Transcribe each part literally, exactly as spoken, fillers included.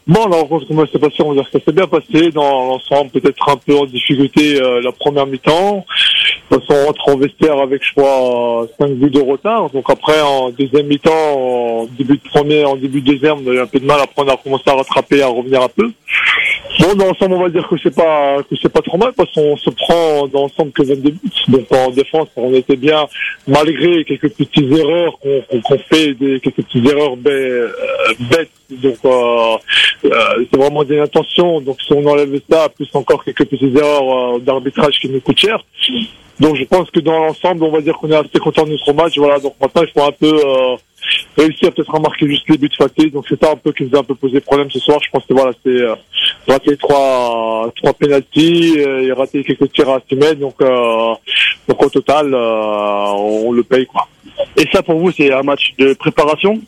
Bon, alors, comment ça s'est passé? On va dire que ça s'est bien passé dans l'ensemble, peut-être un peu en difficulté euh, la première mi-temps. De toute façon, on rentre en vestiaire avec, je crois, cinq buts de retard. Donc après, en deuxième mi-temps, en début de premier, en début de deuxième, on a eu un peu de mal. Après, on a commencé à rattraper, à revenir un peu. Bon, dans l'ensemble, on va dire que c'est pas que c'est pas trop mal parce qu'on se prend dans l'ensemble que vingt-deux buts. Donc en défense, on était bien malgré quelques petites erreurs qu'on qu'on, qu'on fait, des quelques petites erreurs bê- euh, bêtes. Donc euh, euh, c'est vraiment des intentions. Donc si on enlève ça, plus encore quelques petites erreurs euh, d'arbitrage qui nous coûtent cher. Donc je pense que dans l'ensemble, on va dire qu'on est assez content de notre match. Voilà. Donc maintenant, il faut un peu euh, réussir peut-être à marquer juste les buts faciles. Donc c'est ça un peu qui nous a un peu posé problème ce soir. Je pense que voilà, c'est euh, rater trois trois pénaltys euh, et rater quelques tirs à six mètres. Donc euh, donc au total, euh, on le paye quoi. Et ça pour vous, c'est un match de préparation?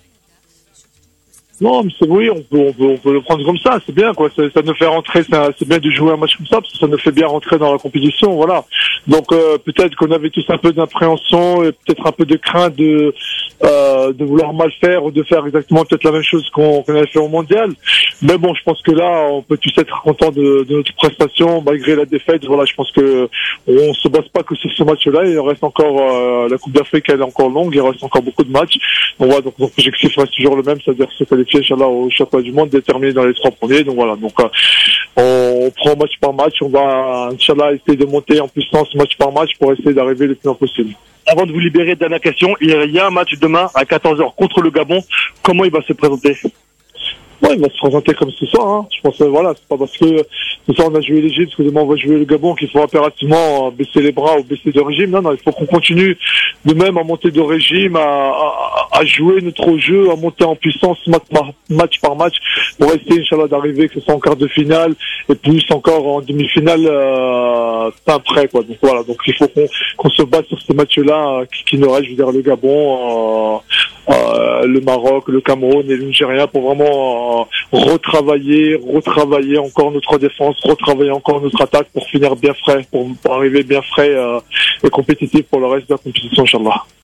Non, mais c'est oui, on peut, on peut, on peut le prendre comme ça, c'est bien, quoi. Ça, ça nous fait rentrer, ça, c'est bien de jouer un match comme ça, parce que ça nous fait bien rentrer dans la compétition, voilà. Donc euh, peut-être qu'on avait tous un peu d'appréhension et peut-être un peu de crainte de euh, de vouloir mal faire ou de faire exactement peut-être la même chose qu'on, qu'on avait fait au mondial. Mais bon, je pense que là, on peut tous être contents de, de notre prestation malgré la défaite. Voilà, je pense que on se base pas que sur ce match-là. Il reste encore euh, la Coupe d'Afrique, elle est encore longue, il reste encore beaucoup de matchs. Donc voilà, donc l'objectif reste toujours le même, c'est-à-dire se qualifier Inch'Allah au championnat du monde, déterminé dans les trois premiers. Donc voilà, donc euh, on, on prend match par match, on va Inch'Allah essayer de monter en puissance match par match pour essayer d'arriver le plus loin possible. Avant de vous libérer, dernière question, il y a un match demain à quatorze heures contre le Gabon. Comment il va se présenter? Ouais, il va se présenter comme ce soir, hein. Je pense que voilà, c'est pas parce que ce soir on a joué l'Égypte, que demain on va jouer le Gabon qu'il faut impérativement baisser les bras ou baisser de régime. Non, non, il faut qu'on continue de même à monter de régime, à, à, à jouer notre jeu, à monter en puissance match par match, par match pour essayer, Inch'Allah, d'arriver, que ce soit en quart de finale et plus encore en demi-finale, euh, fin prêt, quoi. Donc voilà, donc il faut qu'on, qu'on se base sur ces matchs-là euh, qui, qui nous restent, je veux dire, le Gabon, euh, euh, le Maroc, le Cameroun et le Nigeria pour vraiment euh, retravailler, retravailler encore notre défense, retravailler encore notre attaque pour finir bien frais, pour, pour arriver bien frais euh, et compétitif pour le reste de la compétition, Inch'Allah.